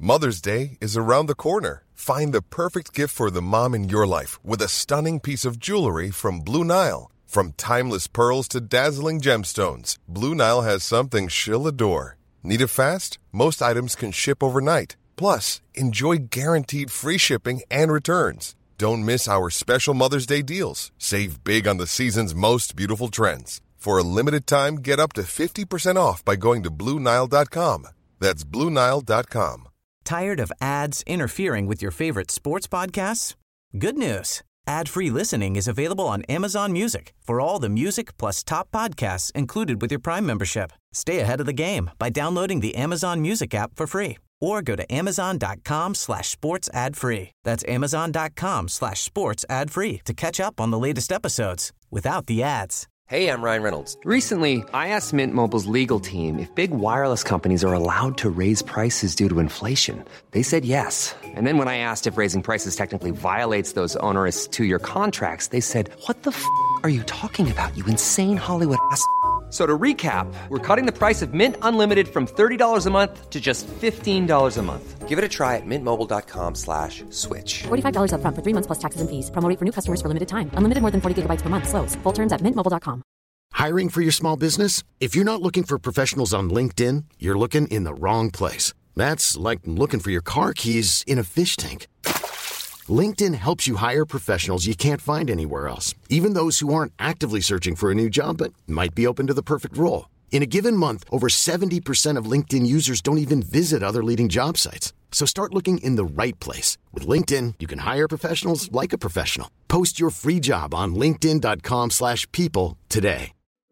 Mother's Day is around the corner. Find the perfect gift for the mom in your life with a stunning piece of jewelry from Blue Nile. From timeless pearls to dazzling gemstones, Blue Nile has something she'll adore. Need it fast? Most items can ship overnight. Plus, enjoy guaranteed free shipping and returns. Don't miss our special Mother's Day deals. Save big on the season's most beautiful trends. For a limited time, get up to 50% off by going to BlueNile.com. That's BlueNile.com. Tired of ads interfering with your favorite sports podcasts? Good news. Ad-free listening is available on Amazon Music for all the music plus top podcasts included with your Prime membership. Stay ahead of the game by downloading the Amazon Music app for free or go to amazon.com/sports ad free. That's amazon.com/sports ad free to catch up on the latest episodes without the ads. Hey, I'm Ryan Reynolds. Recently, I asked Mint Mobile's legal team if big wireless companies are allowed to raise prices due to inflation. They said yes. And then when I asked if raising prices technically violates those onerous 2-year contracts, they said, "What the f*** are you talking about, you insane Hollywood ass?" So to recap, we're cutting the price of Mint Unlimited from $30 a month to just $15 a month. Give it a try at mintmobile.com/switch. $45 up front for 3 months plus taxes and fees. Promo rate for new customers for limited time. Unlimited more than 40 gigabytes per month. Slows full terms at mintmobile.com. Hiring for your small business? If you're not looking for professionals on LinkedIn, you're looking in the wrong place. That's like looking for your car keys in a fish tank. LinkedIn helps you hire professionals you can't find anywhere else, even those who aren't actively searching for a new job but might be open to the perfect role. In a given month, over 70% of LinkedIn users don't even visit other leading job sites. So start looking in the right place. With LinkedIn, you can hire professionals like a professional. Post your free job on linkedin.com/people today.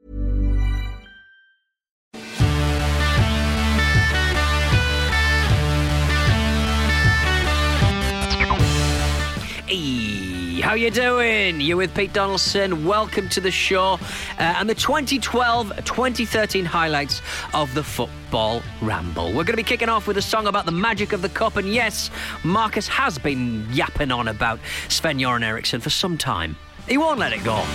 Hey, how you doing? You're with Pete Donaldson. Welcome to the show and the 2012-2013 highlights of the Football Ramble. We're going to be kicking off with a song about the magic of the cup, and yes, Marcus has been yapping on about Sven-Göran Eriksson for some time. He won't let it go.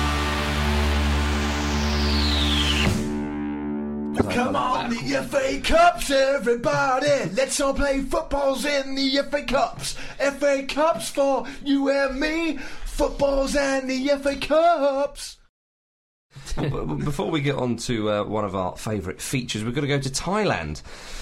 Come on, the FA Cups, everybody. Let's all play footballs in the FA Cups. FA Cups for you and me. Footballs and the FA Cups. Before we get on to one of our favourite features, we've got to go to Thailand.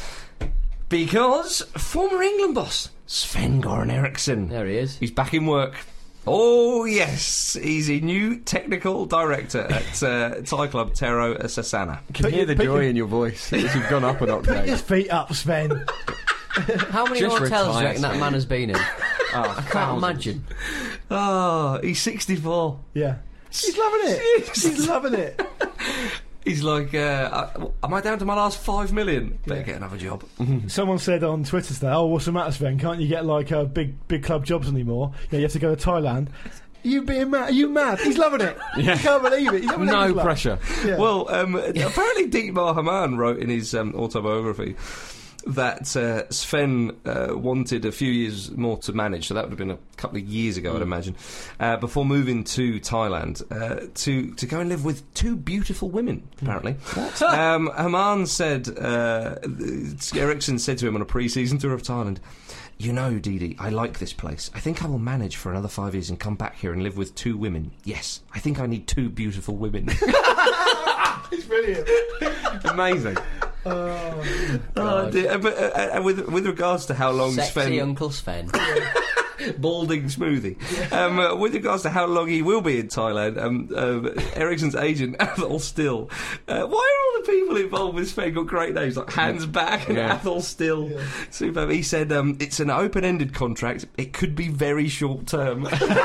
Because former England boss, Sven-Göran Eriksson. There he is. He's back in work. Oh, yes. He's a new technical director at Thai club Tero Sasana. I can hear the joy in your voice as you've gone up an octave. Put your feet up, Sven. How many Just hotels do you reckon that Sven. man has been in? I can't imagine. Oh, he's 64. Yeah. He's loving it. He's loving it. He's like, am I down to my last 5 million? Better get another job. Someone said on Twitter today, "Oh, what's the matter, Sven? Can't you get like big club jobs anymore? Yeah, you have to go to Thailand." You being mad? Are you mad? He's loving it. Yeah. I can't believe it. He's having No his luck. pressure. Yeah. Well, apparently Dietmar Hamann wrote in his autobiography that Sven wanted a few years more to manage, so that would have been a couple of years ago, I'd imagine, before moving to Thailand to go and live with 2 beautiful women, apparently. Hamann said, Eriksson said to him on a pre-season tour of Thailand, "You know, Didi, I like this place. I think I will manage for another 5 years and come back here and live with 2 women. Yes, I think I need 2 beautiful women." It's brilliant. Amazing. Dear. But with regards to how long Sexy Uncle Sven. balding smoothie. With regards to how long he will be in Thailand, Eriksson's agent, Athol Still. Why are all the people involved with Sven got great names like Hans Back and Athol Still? Yeah. Superb. He said it's an open-ended contract. It could be very short term.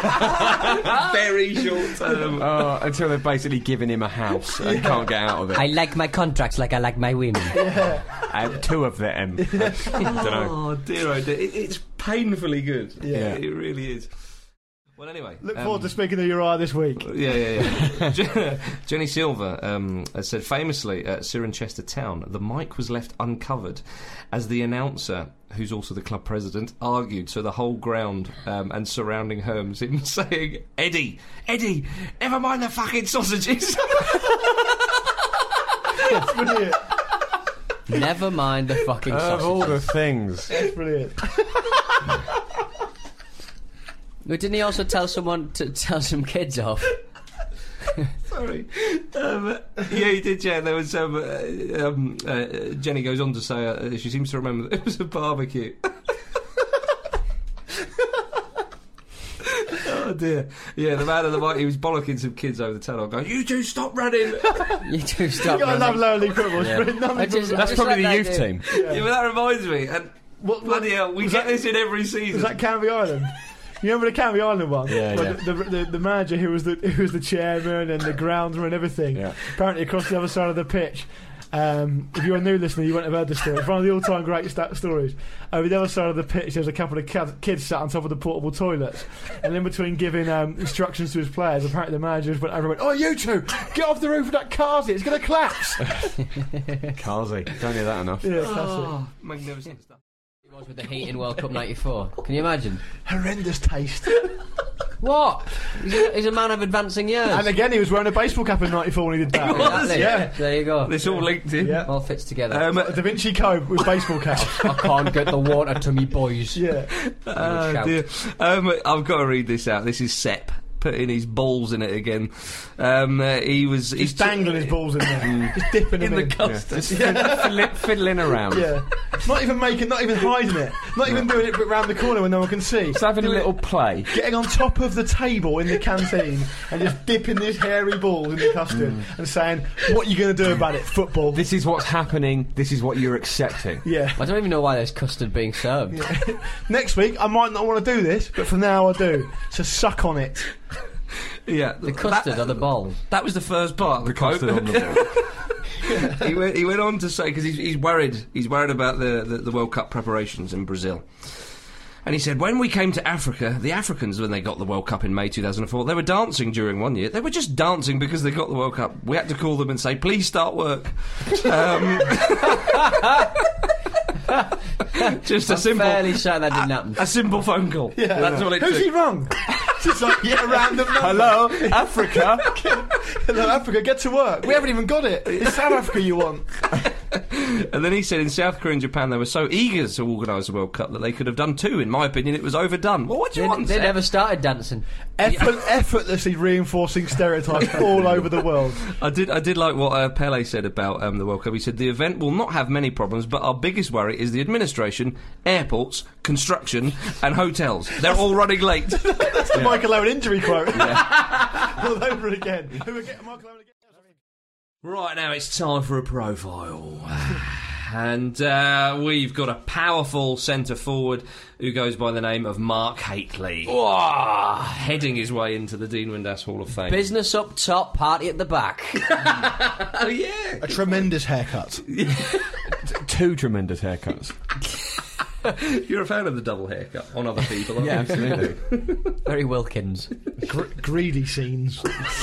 Very short term. Until they've basically given him a house and can't get out of it. I like my contracts like I like my women. Yeah. I have 2 of them. Oh dear, oh dear. It's painfully good. Yeah. It really is. Well, anyway, look forward to speaking to Uriah this week. Yeah. Jenny Silver has said famously at Cirencester Town, the mic was left uncovered as the announcer, who's also the club president, argued so the whole ground and surrounding homes, him saying, Eddie, never mind the fucking sausages. That's brilliant. Never mind the fucking Of all the sausages. things. That's brilliant. But didn't he also tell someone to tell some kids off? Sorry. Yeah, he did, yeah. There was Jenny goes on to say she seems to remember that it was a barbecue. Oh dear. Yeah, the man on the mic, he was bollocking some kids over the tunnel going, "You two stop running." You two stop. I love lower league football. Yeah. That's probably the youth team. Yeah, but that reminds me, and bloody hell, we get this in every season. Was that Canvey Island? You remember the Canvey Island one? Yeah, Where the manager who was the chairman and the groundsman and everything. Yeah. Apparently across the other side of the pitch. If you're a new listener, you won't have heard the story. It's one of the all-time great stories. Over the other side of the pitch, there's a couple of kids sat on top of the portable toilets, and in between giving instructions to his players, apparently the manager just went over and went, "Oh, you two, get off the roof of that Kazi, it's going to collapse." Kazi, don't hear that enough. Yeah, classic. Magnificent stuff. It was with the heat in World Cup '94. Can you imagine? Horrendous taste. What? He's a man of advancing years. And again, he was wearing a baseball cap in '94 when he did that. Exactly. Yeah. There you go. This all linked in. Yeah. All fits together. Da Vinci Code with baseball cap. I can't get the water to me, boys. Yeah. Oh dear. I've got to read this out. This is Sepp putting his balls in it again. He's dangling his balls in there. Just dipping them in. the custard. Fiddling around. Yeah. Not even hiding it. Not even doing it round the corner when no one can see. Just having a little play. Getting on top of the table in the canteen and just dipping his hairy balls in the custard and saying, "What are you going to do about it? Football." This is what's happening. This is what you're accepting. Yeah. I don't even know why there's custard being served. Yeah. Next week, I might not want to do this, but for now I do. So suck on it. Yeah, The custard or the balls? That was the first part. The custard on the ball. He went on to say, because he's worried about the World Cup preparations in Brazil. And he said, when we came to Africa, the Africans, when they got the World Cup in May 2004, they were dancing during one year. They were just dancing because they got the World Cup. We had to call them and say, "Please start work." Just a simple. Fairly certain that didn't happen. A simple phone call. Yeah. That's all it Who's took. he wrong? It's like, yeah, a random number. Hello, Africa. Hello, Africa, get to work. We haven't even got it. It's South Africa you want. And then he said in South Korea and Japan they were so eager to organise the World Cup that they could have done two. In my opinion, it was overdone. Well, what do you want? They Seth? never started dancing. Effortlessly reinforcing stereotypes all over the world. I did like what Pele said about the World Cup. He said the event will not have many problems, but our biggest worry is the administration, airports, construction, and hotels. They're all running late. That's the Michael Owen injury quote. All over again. Who will get Michael Owen again? Right, now it's time for a profile. And we've got a powerful centre forward who goes by the name of Mark Hateley. Heading his way into the Dean Windass Hall of Fame. Business up top, party at the back. Oh, yeah. A tremendous haircut. Two tremendous haircuts. You're a fan of the double haircut on other people, aren't you? Yeah, absolutely. Very Wilkins. Greedy scenes.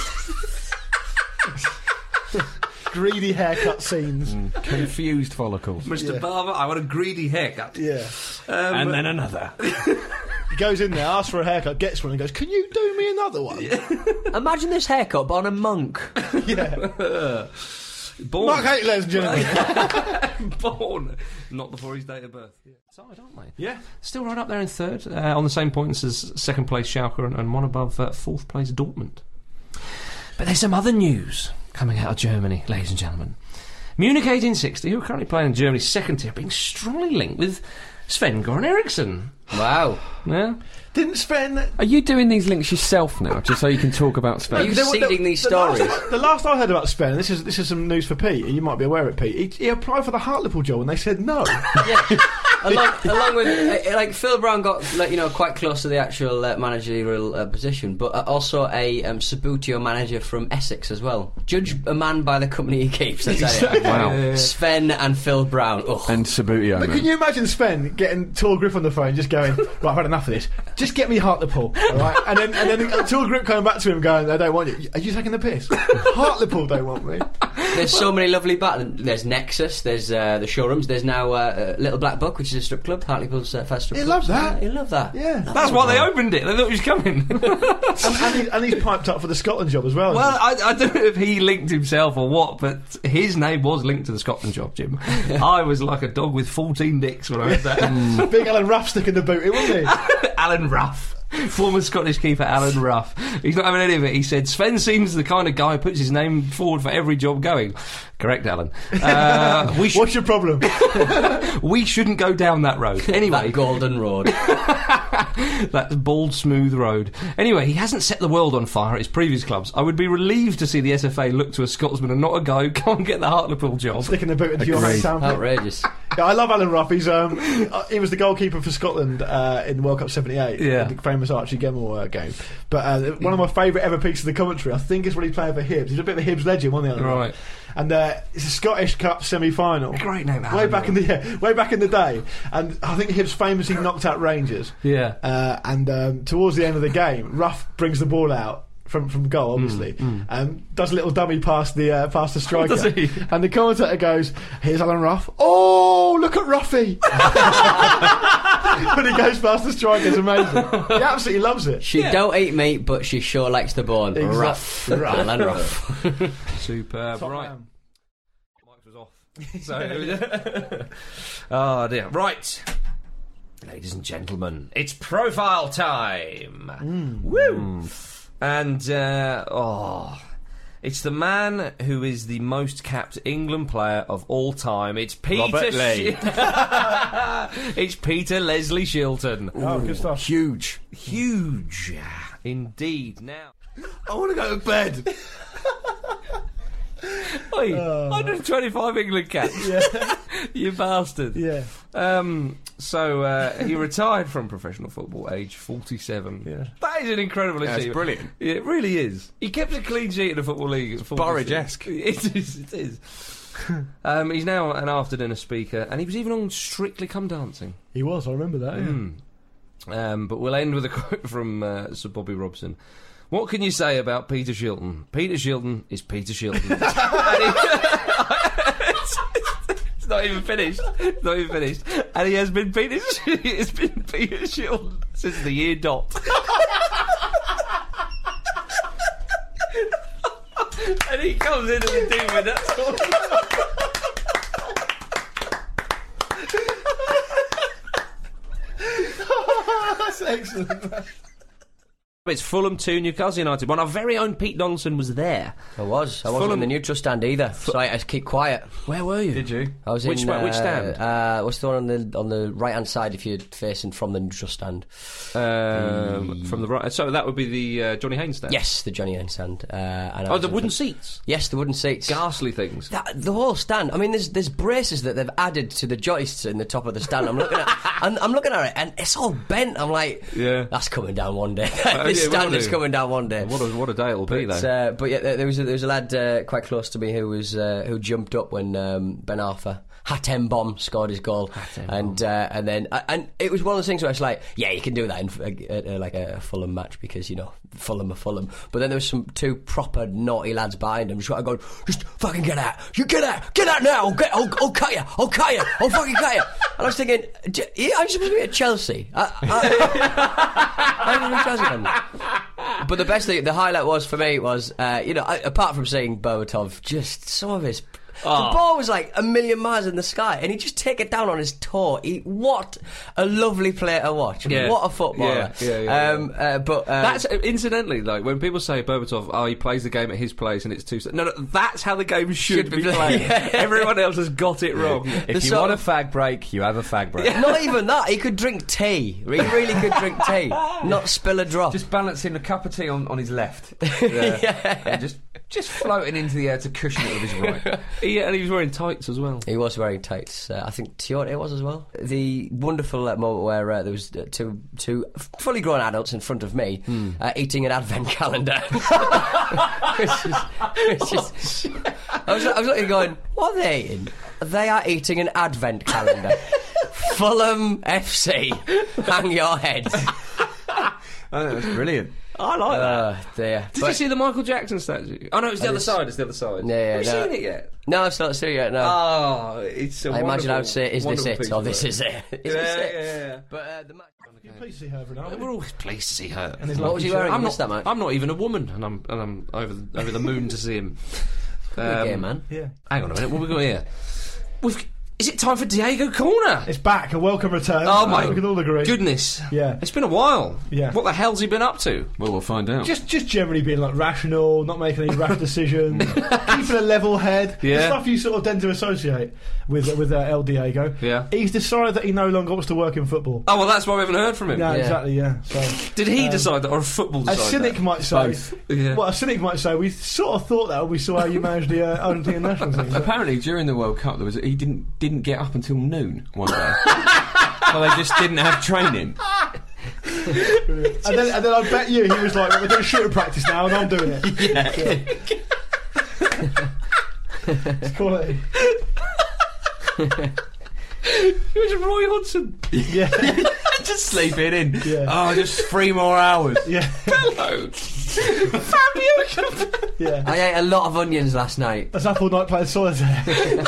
Greedy haircut scenes. Confused follicles. Mr. Barber, I want a greedy haircut. Yeah. And then another. He goes in there, asks for a haircut, gets one, and goes, "Can you do me another one?" Imagine this haircut, but on a monk. Yeah. Born. Mark Hateley, ladies and gentlemen. Born. Not before his date of birth. Side, aren't they? Yeah. Still right up there in third, on the same points as second place Schalke and one above fourth place Dortmund. But there's some other news coming out of Germany, ladies and gentlemen. Munich 1860, who are currently playing in Germany's second tier, being strongly linked with Sven-Göran Eriksson. Wow. Yeah. Didn't Sven... Are you doing these links yourself now, just so you can talk about Sven? Are you seeding these stories? The last I heard about Sven, this is some news for Pete, and you might be aware of it, Pete. He applied for the Hartlepool job, and they said no. Yeah. Along with, like, Phil Brown got, like, you know, quite close to the actual managerial position, but also a Sabutio manager from Essex as well. Judge a man by the company he keeps, I tell you. Wow. Sven and Phil Brown. Ugh. And Sabutio, But can you imagine Sven getting Tall Grip on the phone, just going, "Right, I've had enough of this. Just get me Hartlepool, all right?" And then Tall Grip coming back to him, going, "They don't want you. Are you taking the piss? Hartlepool don't want me." There's so many lovely battles. There's Nexus. There's the showrooms. There's now Little Black Book, which is a strip club, Hartlepool's first strip He club. loves that. He loved that. Yeah. That's why they opened it. They thought he was coming. and he's piped up for the Scotland job as well. Well, I don't know if he linked himself or what, but his name was linked to the Scotland job, Jim. I was like a dog with 14 dicks when I heard that. Big Alan Ruff sticking the boot in, wasn't he? Alan Ruff. Former Scottish keeper Alan Ruff. He's not having any of it. He said, Sven seems the kind of guy who puts his name forward for every job going. Correct, Alan. What's your problem? We shouldn't go down that road. Anyway. That golden road. That bald, smooth road. Anyway, he hasn't set the world on fire at his previous clubs. I would be relieved to see the SFA look to a Scotsman and not a guy who can't get the Hartlepool job. Sticking the boot into your hometown. Outrageous. Yeah, I love Alan Ruff. He's he was the goalkeeper for Scotland in World Cup '78. Yeah. The famous Archie Gemmill game. But one of my favourite ever pieces of the commentary, I think, is when he's playing for Hibs. He's a bit of a Hibs legend, wasn't he? Right. And it's a Scottish Cup semi-final. Great name, Alan. Way back in the day, and I think Hibs famously knocked out Rangers. Yeah. And towards the end of the game, Ruff brings the ball out from goal, obviously, does a little dummy past the striker. Does he? And the commentator goes, "Here's Alan Ruff. Oh, look at Ruffy!" When he goes past the striker, it's amazing. He absolutely loves it. She don't eat meat, but she sure likes the bone. Ruff. Alan Ruff. Superb. Top Right. man. Mike was off. So, oh dear. Right. Ladies and gentlemen, it's profile time. Woo! And, it's the man who is the most capped England player of all time. It's Peter Robert Lee. It's Peter Leslie Shilton. Oh, good stuff. Huge. Huge. Indeed. Now... I want to go to bed. Oi, 125 England caps. Yeah. You bastard. Yeah. So he retired from professional football, age 47. Yeah. That is an incredible achievement. It's brilliant. Yeah, it really is. He kept a clean sheet in the Football League at 46. Burridge-esque. It is. He's now an after-dinner speaker, and he was even on Strictly Come Dancing. He was, I remember that, yeah. But we'll end with a quote from Sir Bobby Robson. What can you say about Peter Shilton? Peter Shilton is Peter Shilton. It's not even finished. It's not even finished. And he has been Peter Shilton since the year dot. And he comes into the team with that. That's excellent. It's Fulham 2, Newcastle United 1. Our very own Pete Donaldson was there. I wasn't in the neutral stand either, so I had to keep quiet. Where were you? Did you? I was Which in stand? what's the one on the right hand side if you're facing from the neutral stand? From the right. So that would be the Johnny Haynes stand? Yes, the Johnny Haynes stand. And I Oh, was the in wooden front- seats? Yes, the wooden seats. Ghastly things. The whole stand. I mean, there's braces that they've added to the joists in the top of the stand. I'm looking at it, and it's all bent. I'm like, Yeah. that's coming down one day. This yeah, stand will is do. coming down one day. What a day it'll be, though. But yeah, there was a lad quite close to me who jumped up when Ben Arthur Hatem Bomb scored his goal, and then it was one of those things where it's like, yeah, you can do that in like a Fulham match because you know Fulham are Fulham. But then there was two proper naughty lads behind him, just going, just fucking get out, get out now, I'll cut you, I'll fucking cut you. And I was thinking, I'm supposed to be at Chelsea. I'm a Chelsea fan. But the best thing, the highlight was for me was, apart from seeing Berbatov, just some of his. The ball was like a million miles in the sky, and he just take it down on his toe. What a lovely player to watch! Yeah. What a footballer! But that's incidentally, like when people say Berbatov, he plays the game at his place, and it's too. No, that's how the game should be played. Yeah. Everyone else has got it wrong. If you want a fag break, you have a fag break. Not even that. He could drink tea. He really could drink tea, not spill a drop. Just balancing a cup of tea on his left. And just floating into the air to cushion it with his right. Yeah, and he was wearing tights as well. He was wearing tights. I think Tiote was as well. The wonderful moment where there was two fully grown adults in front of me eating an advent calendar. I was looking going, what are they eating? They are eating an advent calendar. Fulham FC, hang your heads. Oh, that was brilliant. I like that. Dear. Did you see the Michael Jackson statue? Oh no, it's the other side. It's the other side. Yeah, Have you seen it yet? No, I've not seen it yet. No. Oh, it's a I imagine I would say, "Is this wonderful it?" or "This is it." Is this it? Yeah. But the match. You're pleased to see her, Ronaldo. We're always pleased to see her. And his What was he wearing? I'm not even a woman, and I'm over the moon to see him. Good game, man. Yeah. Hang on a minute, what have we got here? Is it time for Diego Corner? It's back, a welcome return. Oh my we can all agree. goodness. Yeah. It's been a while. Yeah. What the hell's he been up to? Well, we'll find out. Just generally being like rational, not making any rash decisions, keeping a level head. Yeah. The stuff you sort of tend to associate with El Diego. Yeah. He's decided that he no longer wants to work in football. Oh well, that's why we haven't heard from him. Yeah, exactly. Yeah. So Did he decide that, or a football a decided cynic that? might say. Both. Yeah. Well, a cynic might say we sort of thought that when we saw how you managed the Argentine national team. Apparently, during the World Cup, he didn't get up until noon one day. Well, they just didn't have training. and then I bet you he was like, "We're doing shooter practice now, and I'm doing it." Yeah. It's quality. It was Roy Hodgson. Yeah. Just sleeping in. Yeah. Oh, just 3 more hours. Yeah. Hello. Fabio. Yeah. I ate a lot of onions last night. That's up all night playing solitaire.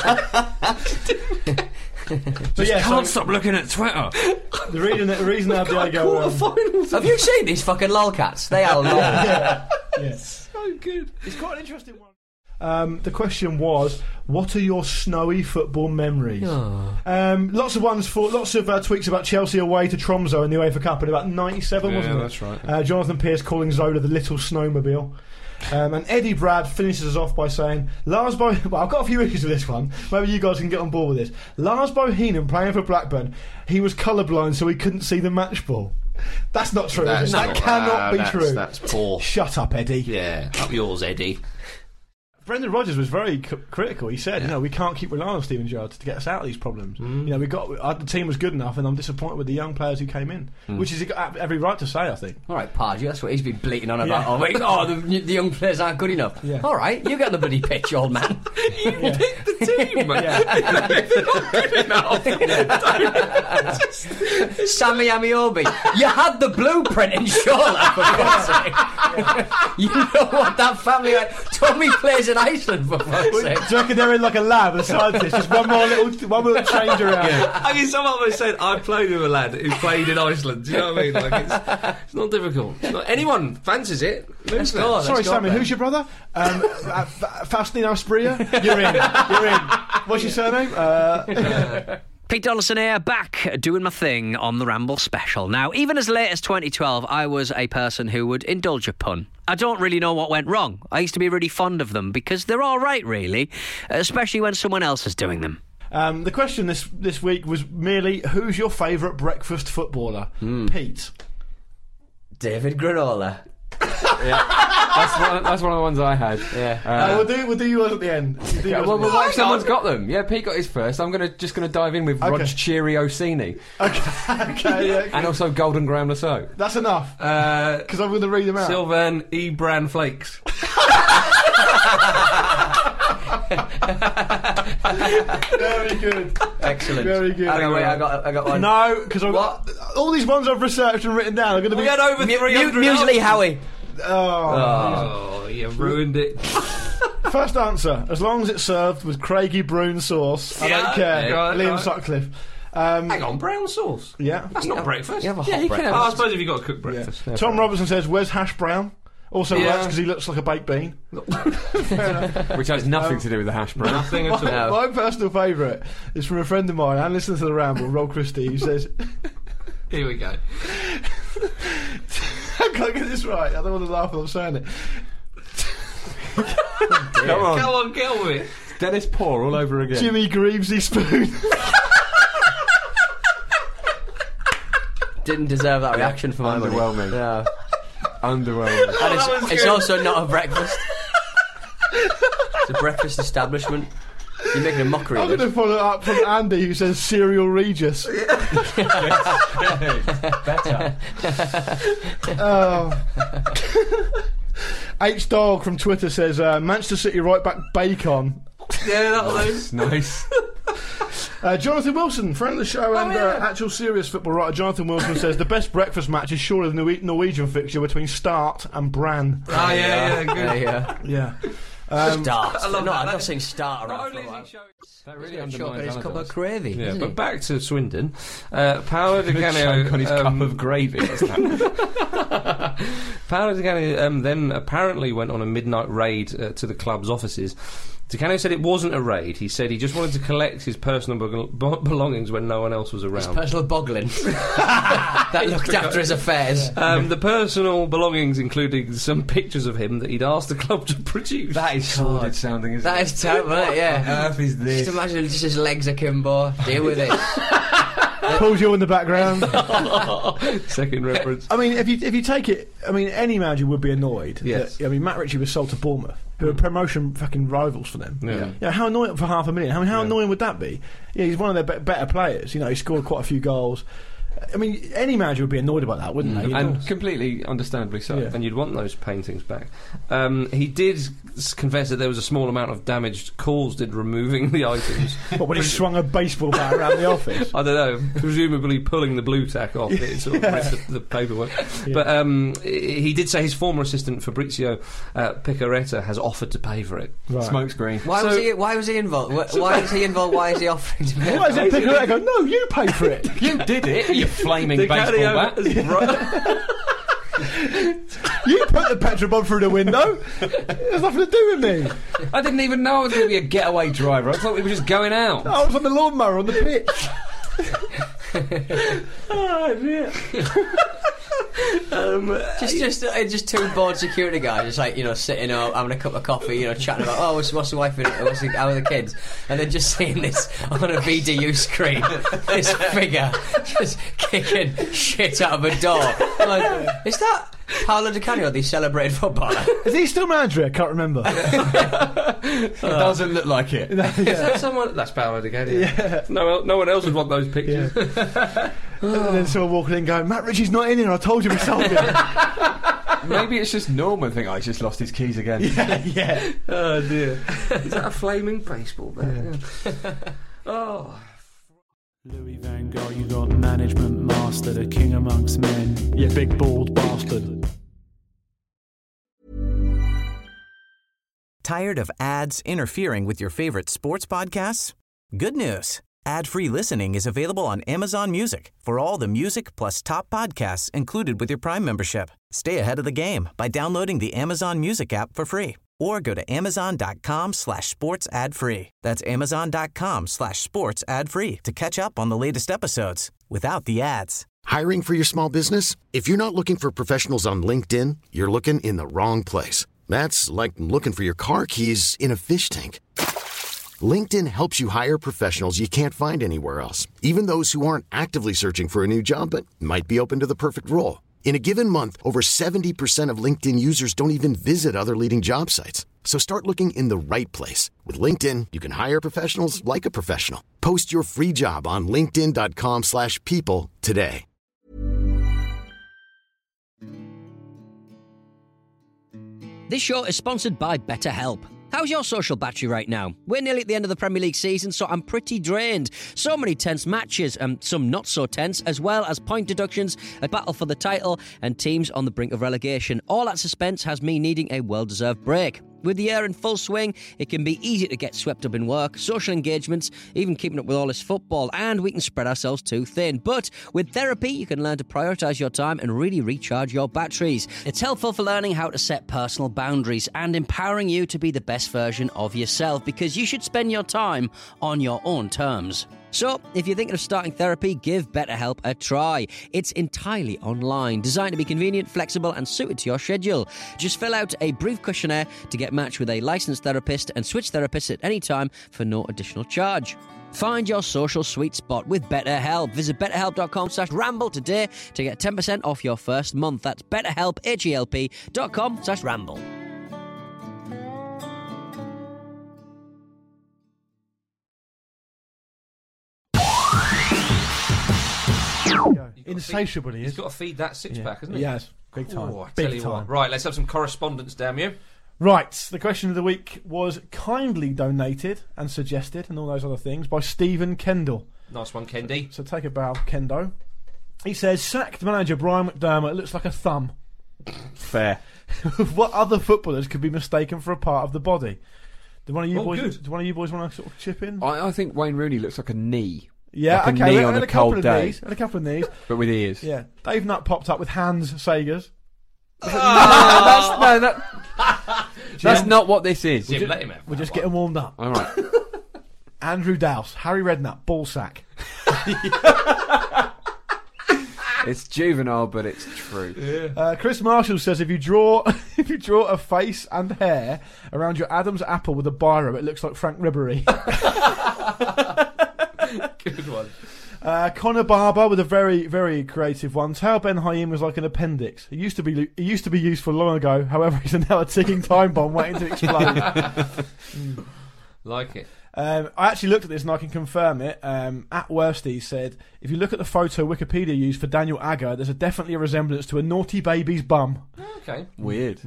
But yeah, Can't stop looking at Twitter. the reason El Diego. Have you seen these fucking lolcats? They are long. Yeah. So good. It's quite an interesting one. The question was, what are your snowy football memories? Lots of tweets about Chelsea away to Tromsø in the UEFA Cup in about 97, wasn't it? Yeah, that's right. Jonathan Pearce calling Zola the little snowmobile. And Eddie Brad finishes us off by saying, well, I've got a few issues with this one. Maybe you guys can get on board with this. Lars Bohinen playing for Blackburn, he was colourblind so he couldn't see the match ball. That's not true. That cannot be true. That's poor. Shut up, Eddie. Yeah, up yours, Eddie. Brendan Rodgers was very critical. He said, we can't keep relying on Steven Gerrard to get us out of these problems. The team was good enough, and I'm disappointed with the young players who came in, which he's got every right to say, I think. All right, Pardew, that's what he's been bleating on about. The young players aren't good enough. Yeah. All right, you get on the bloody pitch, old man. You picked the team, mate. They're not good enough. Sammy Amiobi, you had the blueprint in Shola, for God's sake. You know what that family had. Tommy plays in Iceland, for fuck's sake. Do you reckon they're in like a lab, a scientist, just one more little change around? Yeah. I mean, someone almost said, I played with a lad who played in Iceland. Do you know what I mean? Like, it's not difficult. Anyone fancies it? Let's go. Sorry, Sammy, who's your brother? Faustino Aspria? You're in. What's your surname? Pete Donaldson here, back doing my thing on the Ramble Special. Now, even as late as 2012, I was a person who would indulge a pun. I don't really know what went wrong. I used to be really fond of them because they're all right, really, especially when someone else is doing them. The question this week was merely, who's your favourite breakfast footballer? Pete. David Granola. Yeah, that's one of the ones I had. Yeah, we'll do yours at the end. Well, someone's got them. Yeah, Pete got his first. I'm just gonna dive in with Rog Chiriocini. Okay, yeah. And also Golden Graham Lasso. That's enough. Because I'm going to read them out. Sylvan E. Bran Flakes. Very good. Excellent. Very good. I got one. No, because all these ones I've researched and written down are going to be. We had over 300. Muesli Howie. Oh, you ruined it. First answer: as long as it's served with Craigie Brune sauce, I don't care. Liam Sutcliffe. Hang on, brown sauce? Yeah. That's not breakfast. You have a hot breakfast. I suppose if you've got to cook breakfast. Yeah. Tom Robertson says, where's hash brown? Also works because he looks like a baked bean. Which has nothing to do with the hash brown. Nothing at all. My personal favourite is from a friend of mine and listener to the Ramble, Rob Christie, who says... Here we go. I can't get this right. I don't want to laugh when I'm saying it. Come on, get on with it. Dennis Poor all over again. Jimmy Greavesy Spoon. Didn't deserve that reaction for my money. Underwhelming. Yeah. Underwhelming. And it's also not a breakfast. It's a breakfast establishment. You're making a mockery I'm of going to follow it up from Andy, who says Cereal Regis. Better. H Dog from Twitter says Manchester City right back Bacon. Yeah, that'll do. Nice. Jonathan Wilson, friend of the show and actual serious football writer, Jonathan Wilson says the best breakfast match is surely the Norwegian fixture between Start and Brann. Good. Yeah. Start. I love no, that. I'm not saying start Not around only for a is he while. That really He's got a undermines cup of Allardyce. gravy. Yeah, isn't but he? back to Swindon. Paolo Di Canio Choke on his cup of gravy. Paolo Di Canio then apparently went on a midnight raid to the club's offices. Di Canio said it wasn't a raid. He said he just wanted to collect his personal belongings when no one else was around. His personal boggling. That looked after his affairs. The personal belongings including some pictures of him that he'd asked the club to produce. That is sordid sounding, isn't That it? is terrible, isn't it? Yeah. What on earth is this? Just imagine just his legs akimbo. Deal with it. Paul Gill in the background. Second reference. I mean, if you take it, I mean, any manager would be annoyed. Yes. That, I mean, Matt Ritchie was sold to Bournemouth, who are promotion fucking rivals for them. Yeah. You know, how annoying for $500,000? I mean, how annoying would that be? Yeah, he's one of their better players. You know, he scored quite a few goals. I mean, any manager would be annoyed about that, wouldn't they? And completely understandably so. Yeah. And you'd want those paintings back. He did confess that there was a small amount of damage caused in removing the items. But when he swung a baseball bat around the office. I don't know, presumably pulling the blue tack off, it sort of ripped the paperwork. Yeah. But he did say his former assistant Fabrizio Picaretta has offered to pay for it. Right. Smokescreen. Why was he involved? Why is he involved? Why is he offering to pay? Why is it Picaretta go, no, you pay for it? You did it, you flaming Di baseball Canio bat. You put the petrol bomb through the window. It has nothing to do with me. I didn't even know I was going to be a getaway driver. I thought we were just going out. I was on the lawnmower on the pitch. Oh dear. Just two bored security guys, just like, you know, sitting up, having a cup of coffee, you know, chatting about, oh, what's the wife, how are the kids, and then just seeing this on a VDU screen, this figure just kicking shit out of a door. I'm like, is that Paolo Di Canio, the celebrated footballer? Is he still manager? I can't remember. It doesn't look like it. Is that someone? That's Paolo Di Canio. Yeah. No one else would want those pictures. Yeah. And then someone walking in going, Matt Ritchie's not in here, I told you we sold him. Maybe it's just Norman think, he's just lost his keys again. Yeah. Oh dear. Is that a flaming baseball bat? Yeah. Oh. Louis Van Gaal, you got management master, the king amongst men, you big bald bastard. Tired of ads interfering with your favorite sports podcasts? Good news. Ad-free listening is available on Amazon Music for all the music plus top podcasts included with your Prime membership. Stay ahead of the game by downloading the Amazon Music app for free or go to amazon.com/sports ad free. That's amazon.com/sports ad free to catch up on the latest episodes without the ads. Hiring for your small business? If you're not looking for professionals on LinkedIn, you're looking in the wrong place. That's like looking for your car keys in a fish tank. LinkedIn helps you hire professionals you can't find anywhere else, even those who aren't actively searching for a new job but might be open to the perfect role. In a given month, over 70% of LinkedIn users don't even visit other leading job sites. So start looking in the right place. With LinkedIn, you can hire professionals like a professional. Post your free job on linkedin.com/people today. This show is sponsored by BetterHelp. How's your social battery right now? We're nearly at the end of the Premier League season, so I'm pretty drained. So many tense matches, and some not so tense, as well as point deductions, a battle for the title, and teams on the brink of relegation. All that suspense has me needing a well-deserved break. With the year in full swing, it can be easy to get swept up in work, social engagements, even keeping up with all this football, and we can spread ourselves too thin. But with therapy, you can learn to prioritise your time and really recharge your batteries. It's helpful for learning how to set personal boundaries and empowering you to be the best version of yourself, because you should spend your time on your own terms. So, if you're thinking of starting therapy, give BetterHelp a try. It's entirely online, designed to be convenient, flexible, and suited to your schedule. Just fill out a brief questionnaire to get matched with a licensed therapist and switch therapists at any time for no additional charge. Find your social sweet spot with BetterHelp. Visit betterhelp.com/ramble today to get 10% off your first month. That's betterhelp, HELP.com/ramble. Insatiable he is. He's got to feed that six-pack, hasn't he? Yes, big time. Oh, I big tell you time. what. Right, let's have some correspondence, damn you. Right, the question of the week was kindly donated and suggested, and all those other things, by Stephen Kendall. Nice one, Kendi. So take a bow, Kendo. He says, sacked manager Brian McDermott looks like a thumb. Fair. What other footballers could be mistaken for a part of the body? Do one of you boys want to sort of chip in? I think Wayne Rooney looks like a knee. Yeah, like okay. a knee on a cold day. And a couple of knees. But with ears. Yeah. Dave Nutt popped up with Hans Sagers. That's not what this is. Jim, let him have We're just getting warmed up. All right. Andrew Dowse, Harry Redknapp, ball sack. It's juvenile, but it's true. Yeah. Chris Marshall says if you draw a face and hair around your Adam's apple with a biro, it looks like Frank Ribery. Good one. Connor Barber with a very, very creative one. Tao Ben Haim was like an appendix. It used to be useful long ago. However, he's now a ticking time bomb waiting to explode. Like it. I actually looked at this and I can confirm it. At Worsty said, if you look at the photo Wikipedia used for Daniel Agger, there's definitely a resemblance to a naughty baby's bum. Okay. Weird.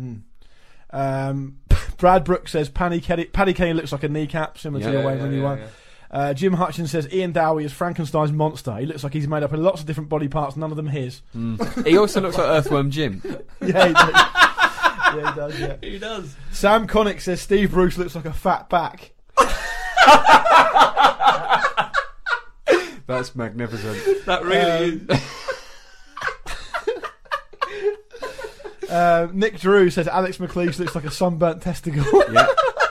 Brad Brooks says Paddy Kenny looks like a kneecap, similar to your Wayne Rooney one. Jim Hutchins says Ian Dowie is Frankenstein's monster. He looks like he's made up of lots of different body parts, none of them his. He also looks like Earthworm Jim. Yeah, he does. Yeah, he does. Yeah, he does. Sam Connick says Steve Bruce looks like a fat back. That's magnificent. That really is. Nick Drew says Alex McLeish looks like a sunburnt testicle. Yeah.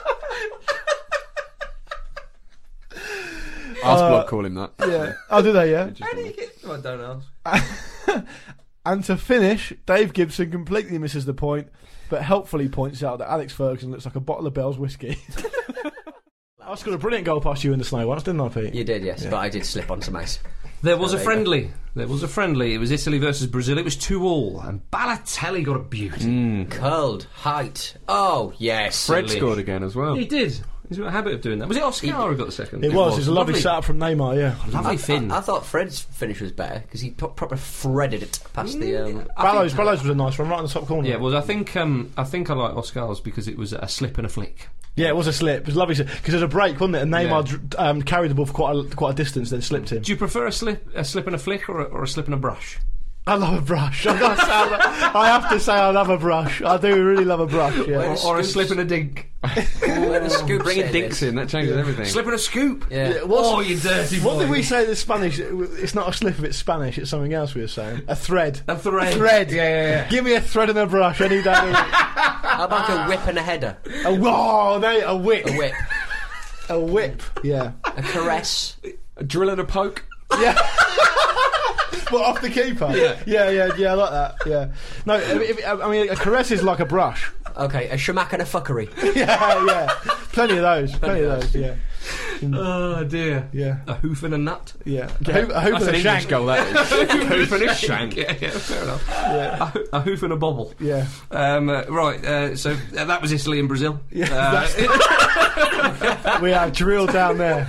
Arsblog call him that. Yeah. Oh, do they? Yeah. How do you get? I don't ask. And to finish, Dave Gibson completely misses the point, but helpfully points out that Alex Ferguson looks like a bottle of Bell's whiskey. I scored a brilliant goal past you in the snow once, didn't I, Pete? You did, yes, but I did slip on some ice. There was a friendly. It was Italy versus Brazil. It was 2-2, and Balotelli got a beauty. Curled height. Oh yes. Fred scored again as well. He did. He's got a habit of doing that. Was it Oscar who got the second? It was. It was a lovely setup from Neymar. Yeah, lovely fin. I thought Fred's finish was better because he proper threaded it past the. Ballows was a nice one, right in the top corner. Yeah, well, I think I like Oscar's because it was a slip and a flick. Yeah, it was a slip. It was lovely because there was a break, wasn't it? And Neymar carried the ball for quite a distance, then slipped him. Do you prefer a slip and a flick, or a slip and a brush? I love a brush. I have to say I love a brush. I do really love a brush. Yeah. Or a slip and a dink. Bringing dinks in, that changes everything. Slip and a scoop. Yeah. Oh, you dirty boy. What did we say in Spanish? It's not a slip if it's Spanish. It's something else we were saying. A thread. A thread. Thread. Yeah. Give me a thread and a brush any day. How about a whip and a header? A whip. A whip. A whip. Yeah. A caress. A drill and a poke. Yeah. What, off the keeper? Yeah, I like that. Yeah. No, I mean, a caress is like a brush. Okay, a shamak and a fuckery. Yeah. Plenty of those, yeah. Oh dear. Yeah. A hoof and a nut. Yeah. A hoof That's and a shank. Goal, that is. A hoof and a shank. Yeah, fair enough. Yeah. A hoof and a bobble. Yeah. So that was Italy and Brazil. Yeah. We have drilled down there.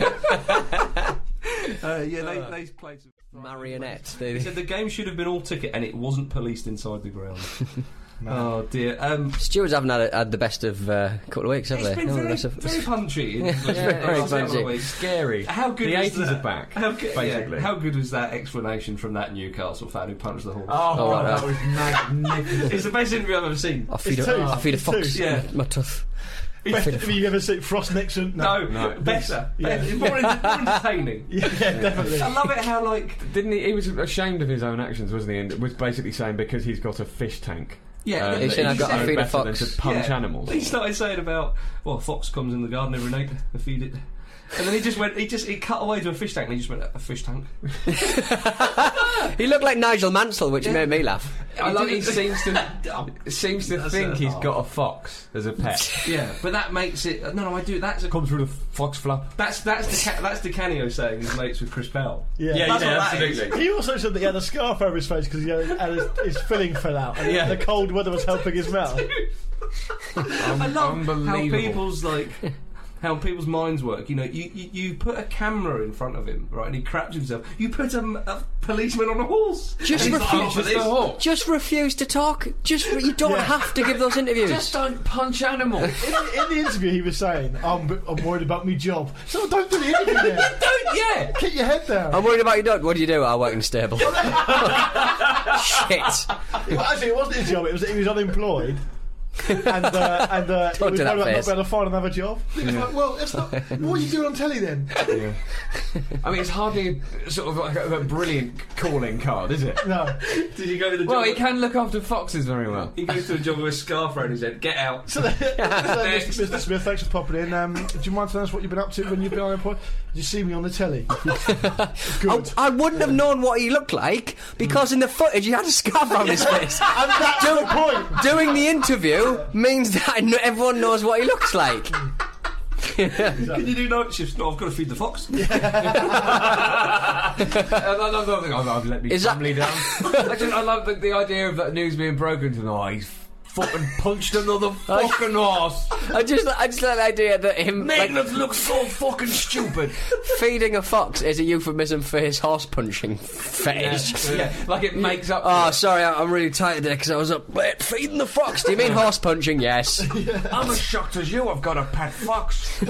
They played some marionettes. They said the game should have been all ticket and it wasn't policed inside the ground. Oh dear. Stewards haven't had the best of couple of weeks, have they? It's been very punchy. Very punchy. Scary. How good the was 80s that? are back, basically. How good was that explanation from that Newcastle fan who punched the horse? Oh, that was magnificent. It's the best interview I've ever seen. I feed a fox. Yeah. My tooth. Have you ever seen Frost Nixon? No. Better. It's more entertaining. Yeah, definitely. I love it how didn't he was ashamed of his own actions, wasn't he? And was basically saying because he's got a fish tank. Yeah, he said, I've got to feed a fox. Than to punch animals. He started saying about, a fox comes in the garden every night, I feed it. And then he cut away to a fish tank and he just went, a fish tank. He looked like Nigel Mansell, which made me laugh. He seems to think he's got a fox as a pet. Yeah, but that makes it. No, I do. Comes through the fox flap. That's the Canio saying he's mates with Chris Pell. Yeah, absolutely. He also said that he had a scarf over his face because his filling fell out, and the cold weather was helping his mouth. I love how people's how people's minds work. You know, you put a camera in front of him, right, and he craps himself. You put a policeman on a horse. Just refuse to talk. You don't have to give those interviews. Just don't punch animals. In the interview, he was saying, "I'm worried about my job." So don't do the interview then. Don't. Yeah. Keep your head down. I'm worried about your dog. What do you do? I work in the stable. Shit. Well, actually, it wasn't his job. It was he was unemployed. and he was worried about not being able to find another job. He was like, well, that's not, what are you doing on telly then? Yeah. I mean, it's hardly sort of like a brilliant calling card, is it? No. Did you go to the job? Well, he can look after foxes very well. He goes to a job with a scarf around his head. Get out. So Mr. Smith, thanks for popping in. Do you mind telling us what you've been up to when you've been unemployed? Did you see me on the telly? Good. I wouldn't have known what he looked like because in the footage he had a scarf around his face. And that's the point. Doing the interview means that everyone knows what he looks like. Can you do night shifts? No, I've got to feed the fox. I've let me family down. I love the idea of that news being broken to them. Oh, he's fucking punched another fucking horse. I just like the idea that him making us look so fucking stupid. Feeding a fox is a euphemism for his horse punching fetish. Yeah, like it makes up. Oh, sorry, I'm really tired today because I was up late feeding the fox. Do you mean horse punching? Yes. I'm as shocked as you. I've got a pet fox.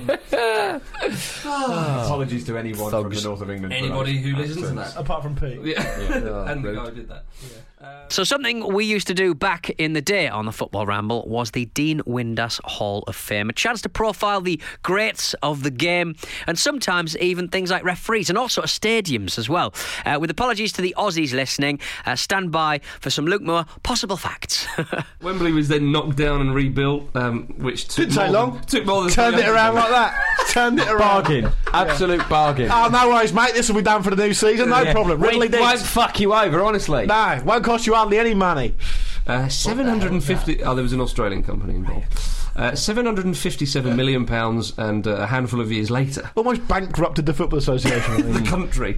Apologies to anyone from the north of England. Anybody who listens to that, apart from Pete. And the guy who did that. So something we used to do back in the day on the Football Ramble was the Dean Windass Hall of Fame, a chance to profile the greats of the game and sometimes even things like referees and all sorts of stadiums as well. With apologies to the Aussies listening, stand by for some Luke Moore possible facts. Wembley was then knocked down and rebuilt, which didn't take long. Took more than turned it around like that. Turned it around. Bargain. Absolute bargain. Oh, no worries, mate. This will be done for the new season. No problem. It won't fuck you over, honestly. No, won't cost you hardly any money. 750. Oh, there was an Australian company involved. £757 million, and a handful of years later, almost bankrupted the Football Association. The country.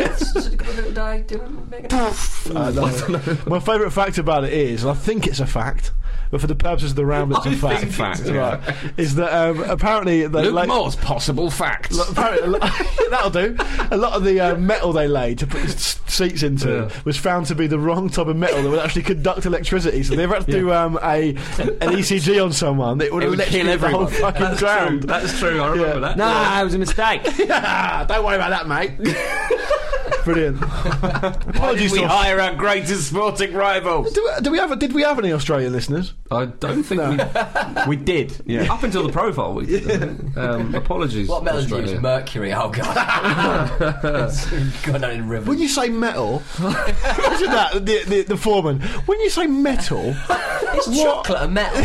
My favourite fact about it is, and I think it's a fact, but for the purposes of the round, it's a fact. Right, is that apparently Luke Moore's possible facts. That'll do. A lot of the metal they laid to put seats into was found to be the wrong type of metal that would actually conduct electricity. So they ever had to do an ECG on someone. It would kill everyone. The whole fucking ground. That's true. I remember that. Nah, it was a mistake. Don't worry about that, mate. Brilliant. Apologies. We hire our greatest sporting rival. Did we have any Australian listeners? I don't think we did. Yeah. Up until the profile, we did. Apologies. What metal do you use? Mercury. Oh god. Gone down in rivers. When you say metal, imagine that the foreman. When you say metal, it's chocolate and metal.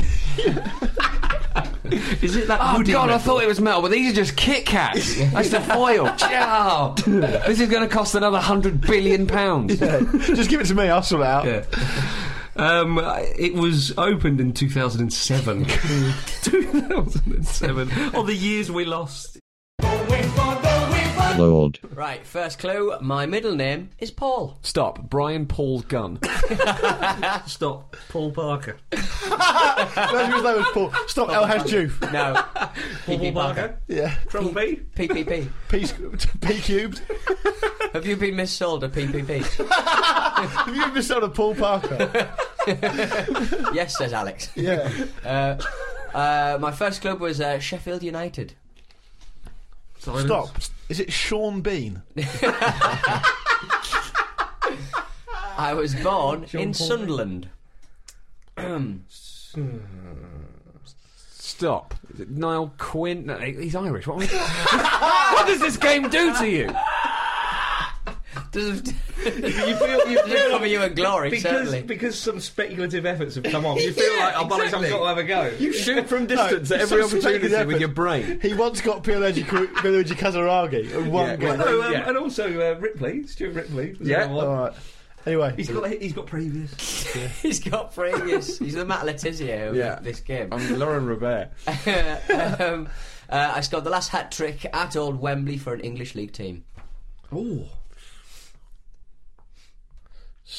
Is it that? Oh god, metal? I thought it was metal, but these are just Kit Kats. That's the foil. This is going to cost another £100 billion. Yeah. Just give it to me. I'll sort it out. Yeah. It was opened in 2007. 2007. On the years we lost. Lord. Right, first clue. My middle name is Paul. Stop. Brian Paul Gunn. Stop. Paul Parker. His name was Paul. Stop. El Hasjoof. No. Paul Parker. Yeah. Trouble B. PPP. P cubed. Have you been missold a PPP? Have you been missold a Paul Parker? Yes, says Alex. Yeah. My first club was Sheffield United. Silence. Stop. Is it Sean Bean? I was born in Sunderland. Stop. Is it Niall Quinn? No, he's Irish. What does this game do to you? You feel cover you in glory, certainly. Because some speculative efforts have come on. You feel like, oh, I've got to have a go. You shoot from distance at every opportunity with your brain. He once got Pierluigi Casaraghi in one game. And also Stuart Ripley. All right. Anyway, he's got previous. Yeah. He's got previous. He's the Matt Letizia of this game. I'm Lauren Robert. I scored the last hat trick at Old Wembley for an English League team. Oh.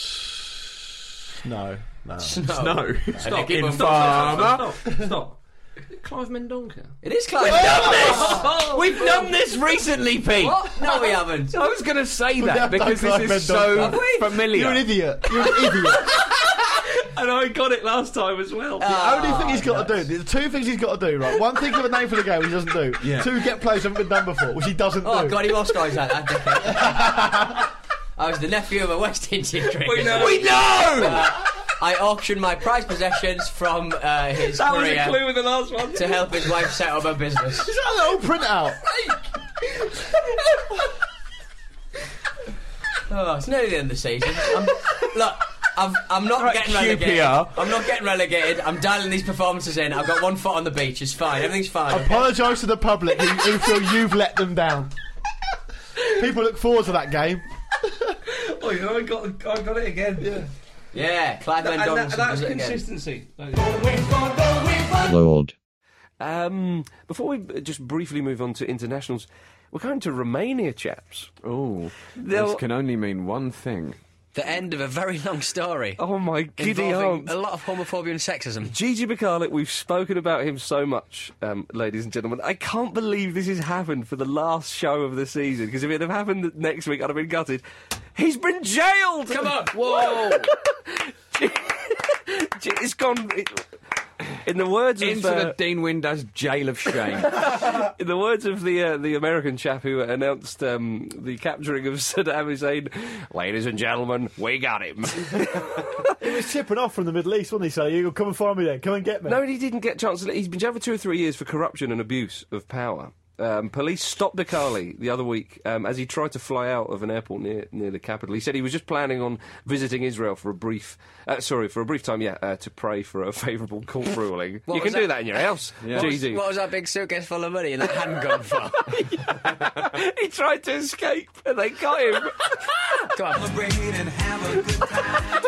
No. Stop. Farmer. Stop. Clive Mendonca. It is Clive Mendonca. We've done this recently, Pete. What? No, we haven't. I was going to say We that have because done this Clive is so Mendonca. familiar. You're an idiot. You're an idiot. And I got it last time as well. The only thing he's got to do, there's two things he's got to do, right? One, think of a name for the game he doesn't do. Yeah. Two, get plays that haven't been done before, which he doesn't do. Oh, God, he was guys like that, dickhead. I was the nephew of a West Indian drinker. We know. I auctioned my prized possessions from his That was career a clue with the last one. to help his wife set up her business. Is that a little printout? Oh, it's nearly the end of the season. I'm not Right, getting relegated. QPR. I'm not getting relegated. I'm dialing these performances in. I've got one foot on the beach. It's fine. Everything's fine. Apologise to the public who feel you've let them down. People look forward to that game. Oh, yeah, I got it again. Yeah, Clive Mendonca. That's consistency. Lord. Before we just briefly move on to internationals, we're going to Romania, chaps. Oh, this can only mean one thing. The end of a very long story. Oh my giddy involving aunt. a lot of homophobia and sexism. Gigi Mikalik, we've spoken about him so much, ladies and gentlemen. I can't believe this has happened for the last show of the season, because if it had happened next week, I'd have been gutted. He's been jailed! Come on! Whoa! It's gone... In the words of... Into the Dean Windass jail of shame. In the words of the American chap who announced the capturing of Saddam Hussein, ladies and gentlemen, we got him. He was tipping off from the Middle East, wasn't he? So you come and find me then. Come and get me. No, he didn't get a chance. He's been jailed for 2 or 3 years for corruption and abuse of power. Police stopped Mikali the other week as he tried to fly out of an airport near the capital. He said he was just planning on visiting Israel for a brief time, to pray for a favourable court ruling. You can do that in your house, GG. What was that big suitcase full of money and that handgun for? He tried to escape and they got him. Come on. And have a good time.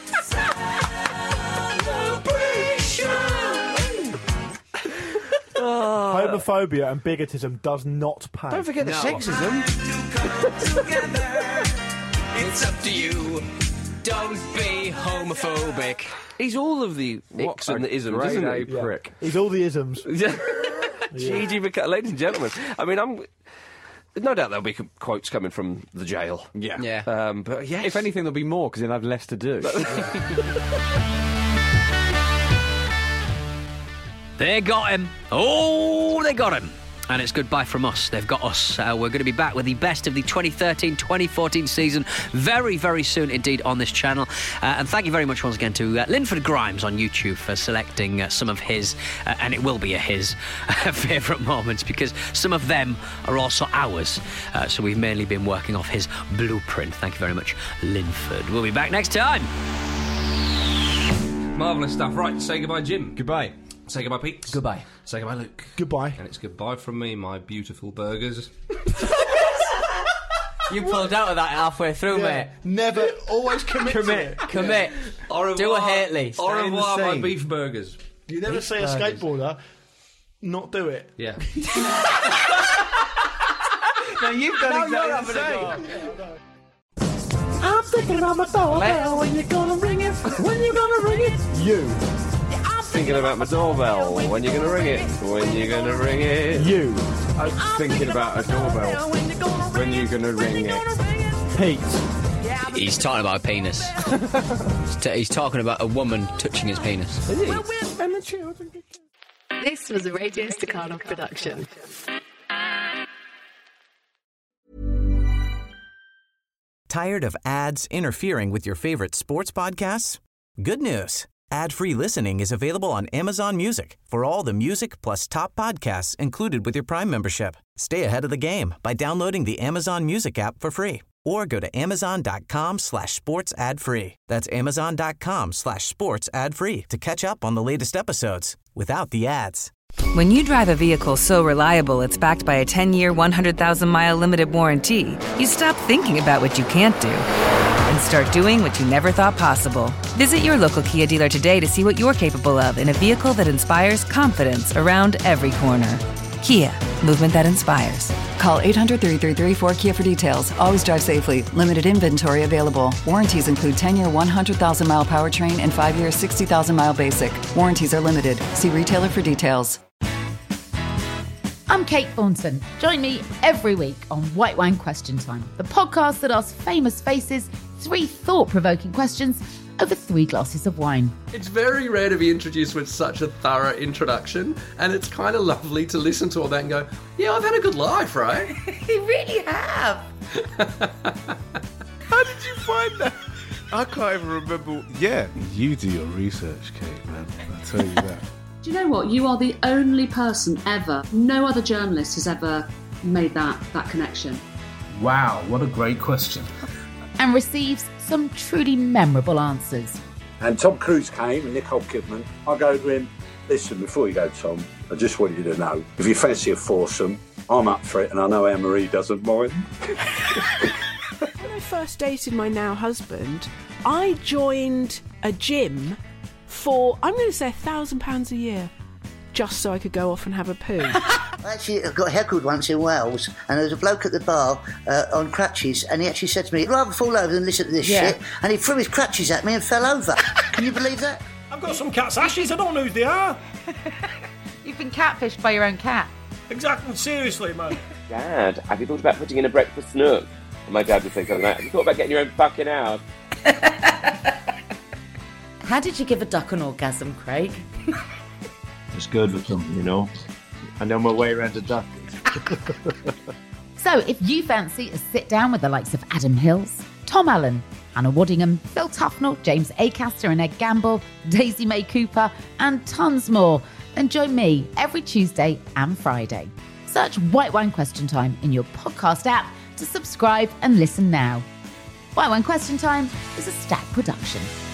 Homophobia and bigotism does not pay. Don't forget the sexism. It's up to you. Don't be homophobic. He's all of the icks and the isms, Grade isn't A he? prick. He's all the isms. Gigi Mikalik, ladies and gentlemen. I mean, no doubt there'll be quotes coming from the jail. Yeah. But yes. If anything, there'll be more because he'll have less to do. They got him. Oh, they got him. And it's goodbye from us. They've got us. We're going to be back with the best of the 2013-2014 season very, very soon indeed on this channel. And thank you very much once again to Linford Grimes on YouTube for selecting some of his, and it will be his, favourite moments, because some of them are also ours. So we've mainly been working off his blueprint. Thank you very much, Linford. We'll be back next time. Marvellous stuff. Right, say goodbye, Jim. Goodbye. Say goodbye, Pete. Goodbye. Say goodbye, Luke. Goodbye. And it's goodbye from me, my beautiful burgers. You pulled out of that halfway through, mate. Never, always commit. Commit. Au revoir. Do a Haley. Au revoir, my scene. beef burgers. You never see a skateboarder not do it. Yeah. No, you've done exactly the same. I'm thinking about my doorbell. When you gonna ring it? When you gonna ring it? You. Thinking about my doorbell. When you gonna ring it? When you gonna ring it? You. I'm thinking about a doorbell. When you gonna ring it? Pete. He's talking about a penis. He's talking about a woman touching his penis. Is he? And the children. This was a Radio Staccato production. Tired of ads interfering with your favorite sports podcasts? Good news. Ad-free listening is available on Amazon Music for all the music plus top podcasts included with your Prime membership. Stay ahead of the game by downloading the Amazon Music app for free or go to amazon.com/sports ad free. That's amazon.com/sports ad free to catch up on the latest episodes without the ads. When you drive a vehicle so reliable it's backed by a 10-year, 100,000-mile limited warranty, you stop thinking about what you can't do and start doing what you never thought possible. Visit your local Kia dealer today to see what you're capable of in a vehicle that inspires confidence around every corner. Kia, movement that inspires. Call 800-333-4KIA for details. Always drive safely. Limited inventory available. Warranties include 10-year 100,000-mile powertrain and 5-year 60,000-mile basic. Warranties are limited. See retailer for details. I'm Kate Thornton. Join me every week on White Wine Question Time, the podcast that asks famous faces 3 thought-provoking questions over 3 glasses of wine. It's very rare to be introduced with such a thorough introduction, and it's kind of lovely to listen to all that and go, yeah, I've had a good life, right? You really have. How did you find that? I can't even remember. Yeah, you do your research, Kate, man. I'll tell you that. Do you know what? You are the only person ever, no other journalist has ever made that connection. Wow, what a great question. And receives some truly memorable answers. And Tom Cruise came and Nicole Kidman. I go to him, listen, before you go, Tom, I just want you to know, if you fancy a foursome, I'm up for it and I know Anne-Marie doesn't mind. When I first dated my now husband, I joined a gym for, I'm going to say £1,000 a year, just so I could go off and have a poo. Actually, I got heckled once in Wales, and there was a bloke at the bar on crutches, and he actually said to me, I'd rather fall over than listen to this shit, and he threw his crutches at me and fell over. Can you believe that? I've got some cat's ashes, I don't know who they are. You've been catfished by your own cat. Exactly, seriously, man. Dad, have you thought about putting in a breakfast nook? And my dad would say something like, have you thought about getting your own fucking house? How did you give a duck an orgasm, Craig? It's good with them, you know. I know my way around a duck. So, if you fancy a sit-down with the likes of Adam Hills, Tom Allen, Anna Waddingham, Phil Tufnell, James Acaster and Ed Gamble, Daisy May Cooper, and tons more, then join me every Tuesday and Friday. Search White Wine Question Time in your podcast app to subscribe and listen now. White Wine Question Time is a Stack production.